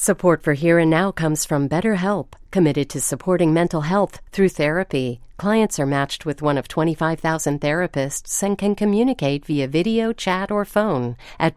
Support for Here and Now comes from BetterHelp, committed to supporting mental health through therapy. Clients are matched with one of 25,000 therapists and can communicate via video, chat, or phone at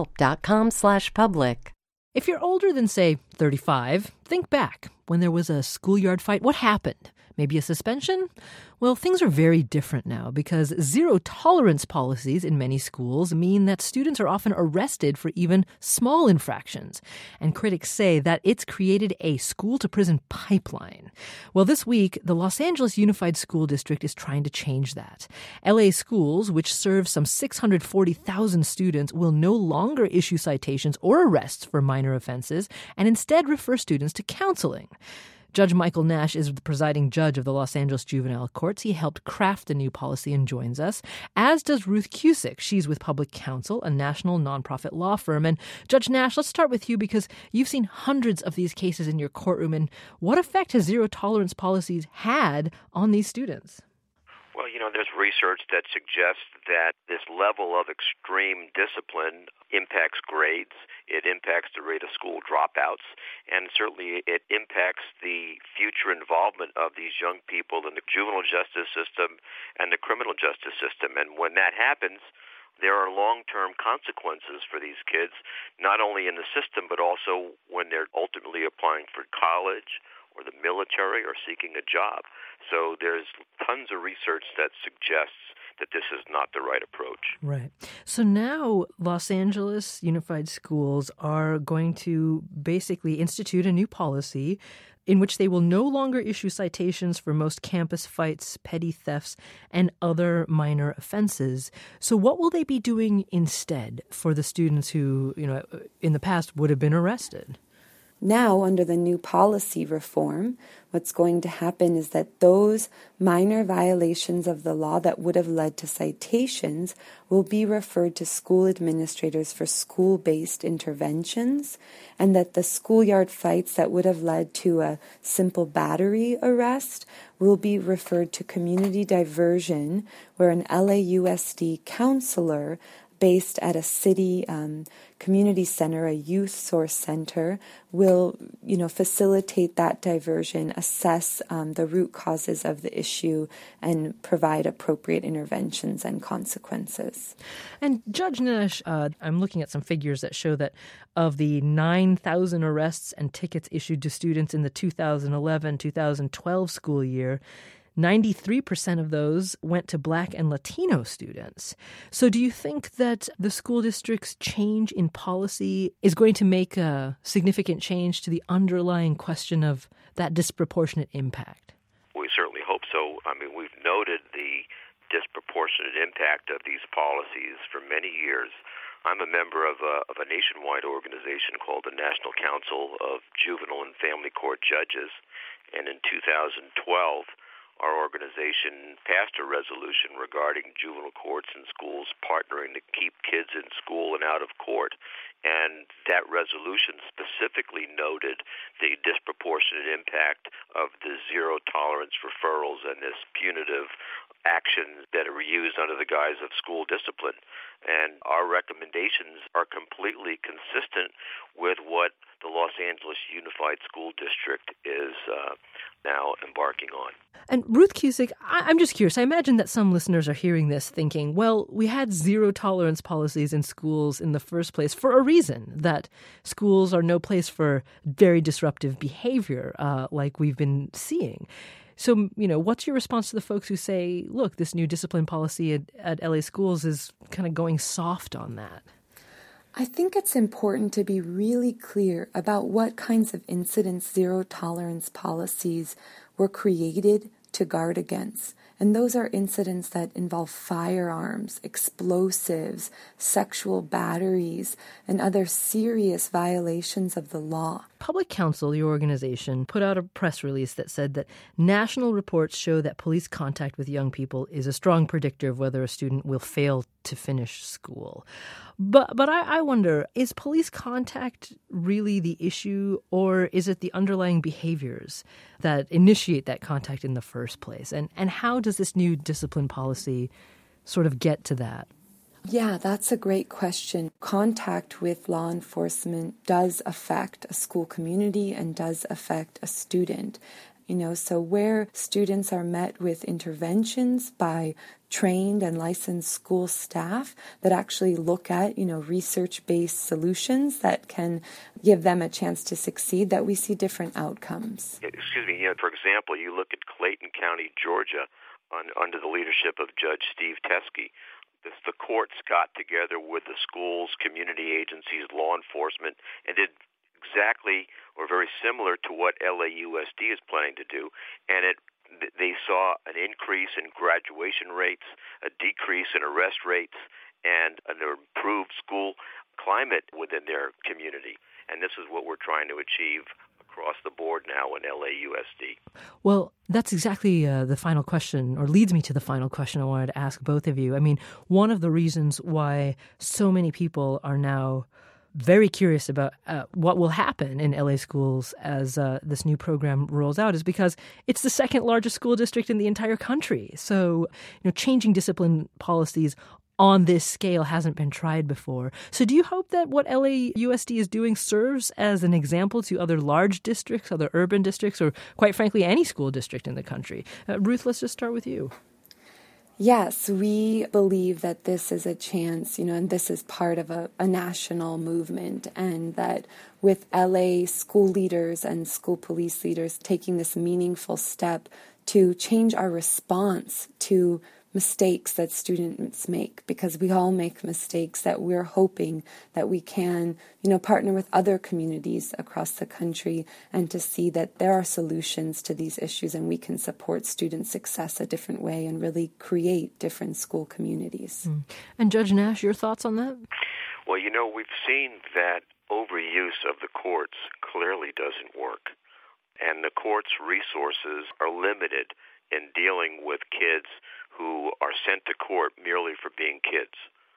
betterhelp.com/public. If you're older than, say, 35, think back. When there was a schoolyard fight, what happened? Maybe a suspension? Well, things are very different now because zero-tolerance policies in many schools mean that students are often arrested for even small infractions. And critics say that it's created a school-to-prison pipeline. Well, this week, the Los Angeles Unified School District is trying to change that. LA schools, which serve some 640,000 students, will no longer issue citations or arrests for minor offenses and instead refer students to counseling. Judge Michael Nash is the presiding judge of the Los Angeles Juvenile Courts. He helped craft the new policy and joins us, as does Ruth Cusick. She's with Public Counsel, a national nonprofit law firm. And Judge Nash, let's start with you because you've seen hundreds of these cases in your courtroom. And what effect has zero-tolerance policies had on these students? Well, there's research that suggests that this level of extreme discipline impacts grades, it impacts the rate of school dropouts, and certainly it impacts the future involvement of these young people in the juvenile justice system and the criminal justice system. And when that happens, there are long-term consequences for these kids, not only in the system, but also when they're ultimately applying for college or the military or seeking a job. So there's tons of research that suggests that this is not the right approach. Right. So now Los Angeles Unified Schools are going to basically institute a new policy in which they will no longer issue citations for most campus fights, petty thefts, and other minor offenses. So what will they be doing instead for the students who, in the past would have been arrested? Now, under the new policy reform, what's going to happen is that those minor violations of the law that would have led to citations will be referred to school administrators for school-based interventions, and that the schoolyard fights that would have led to a simple battery arrest will be referred to community diversion, where an LAUSD counselor based at a city community center, a youth source center, will, facilitate that diversion, assess the root causes of the issue, and provide appropriate interventions and consequences. And Judge Nash, I'm looking at some figures that show that of the 9,000 arrests and tickets issued to students in the 2011-2012 school year, 93% of those went to Black and Latino students. So do you think that the school district's change in policy is going to make a significant change to the underlying question of that disproportionate impact? We certainly hope so. We've noted the disproportionate impact of these policies for many years. I'm a member of a nationwide organization called the National Council of Juvenile and Family Court Judges, and in 2012, our organization passed a resolution regarding juvenile courts and schools partnering to keep kids in school and out of court. And that resolution specifically noted the disproportionate impact of the zero-tolerance referrals and this punitive actions that are used under the guise of school discipline. And our recommendations are completely consistent with what the Los Angeles Unified School District is now embarking on. And Ruth Cusick, I'm just curious. I imagine that some listeners are hearing this thinking, well, we had zero-tolerance policies in schools in the first place for a reason, that schools are no place for very disruptive behavior like we've been seeing. So, what's your response to the folks who say, look, this new discipline policy at LA schools is kind of going soft on that? I think it's important to be really clear about what kinds of incidents zero-tolerance policies were created to guard against. And those are incidents that involve firearms, explosives, sexual batteries, and other serious violations of the law. Public Counsel, your organization, put out a press release that said that national reports show that police contact with young people is a strong predictor of whether a student will fail to finish school. But I wonder, is police contact really the issue, or is it the underlying behaviors that initiate that contact in the first place? And how does this new discipline policy sort of get to that? Yeah, that's a great question. Contact with law enforcement does affect a school community and does affect a student. So where students are met with interventions by trained and licensed school staff that actually look at, research-based solutions that can give them a chance to succeed, that we see different outcomes. Excuse me, for example, you look at Clayton County, Georgia, under the leadership of Judge Steve Teske. The courts got together with the schools, community agencies, law enforcement, and did exactly or very similar to what LAUSD is planning to do, and they saw an increase in graduation rates, a decrease in arrest rates, and an improved school climate within their community. And this is what we're trying to achieve across the board now in LAUSD. Well, that's exactly the final question, or leads me to the final question I wanted to ask both of you. I mean, one of the reasons why so many people are now very curious about what will happen in LA schools as this new program rolls out is because it's the second largest school district in the entire country. So, changing discipline policies on this scale hasn't been tried before. So do you hope that what LAUSD is doing serves as an example to other large districts, other urban districts, or quite frankly, any school district in the country? Ruth, let's just start with you. Yes, we believe that this is a chance, and this is part of a national movement, and that with LA school leaders and school police leaders taking this meaningful step to change our response to mistakes that students make, because we all make mistakes, that we're hoping that we can, partner with other communities across the country and to see that there are solutions to these issues and we can support student success a different way and really create different school communities. And Judge Nash, your thoughts on that? Well, we've seen that overuse of the courts clearly doesn't work. And the courts' resources are limited in dealing with kids who are sent to court merely for being kids.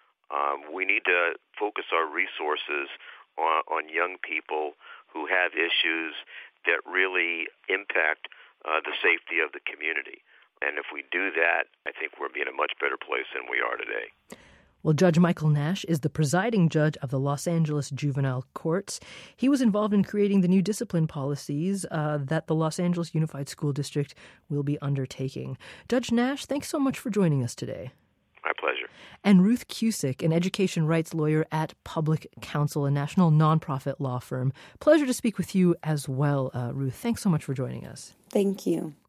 We need to focus our resources on young people who have issues that really impact the safety of the community. And if we do that, I think we'll be in a much better place than we are today. Well, Judge Michael Nash is the presiding judge of the Los Angeles Juvenile Courts. He was involved in creating the new discipline policies that the Los Angeles Unified School District will be undertaking. Judge Nash, thanks so much for joining us today. My pleasure. And Ruth Cusick, an education rights lawyer at Public Counsel, a national nonprofit law firm. Pleasure to speak with you as well, Ruth. Thanks so much for joining us. Thank you.